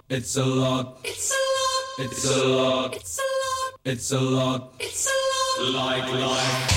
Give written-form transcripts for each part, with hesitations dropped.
It's a lot. It's a lot. It's a lot. It's a lot. It's a lot. It's a lot. Like life.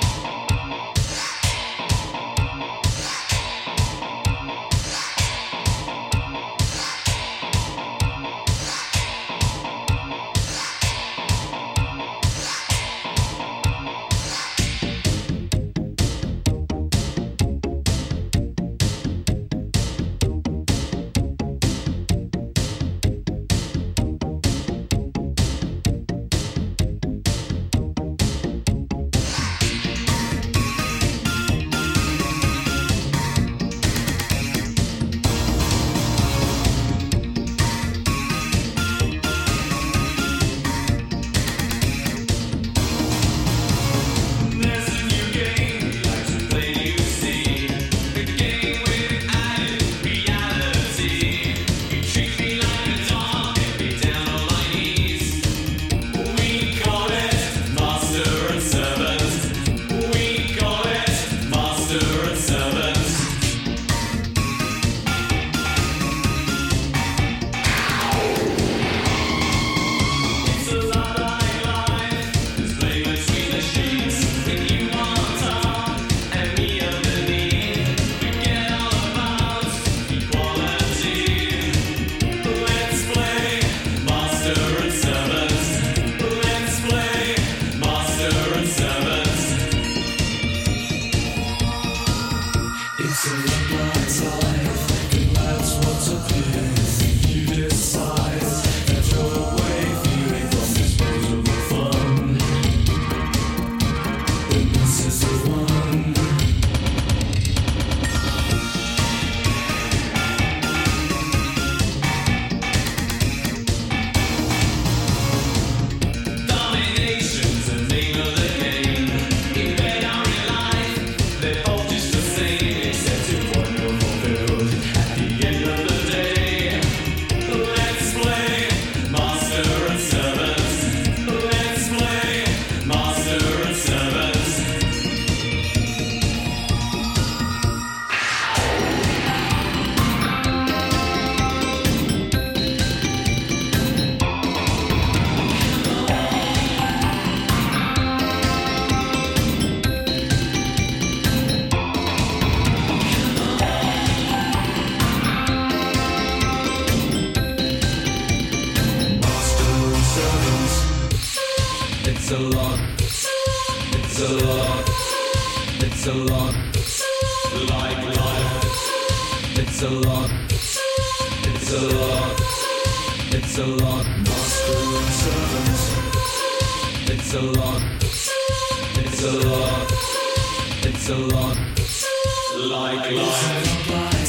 It's a lot. It's a lot. It's a lot. Like life. It's a lot. It's a lot. It's a lot. Master and servants. It's a lot. It's a lot. It's a lot. Like life.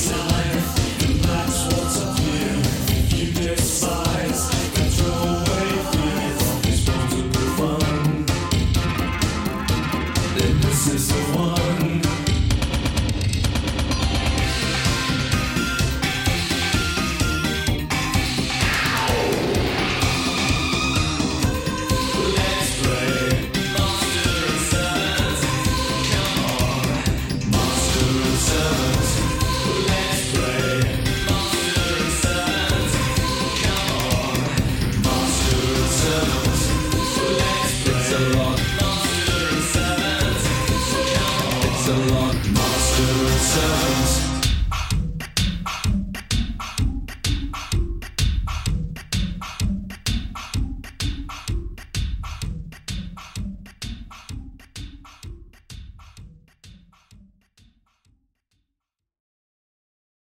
And that's what's up here. You despise. Control away feeling from disposable fun. Then this is the one. It's a lot, master and servant.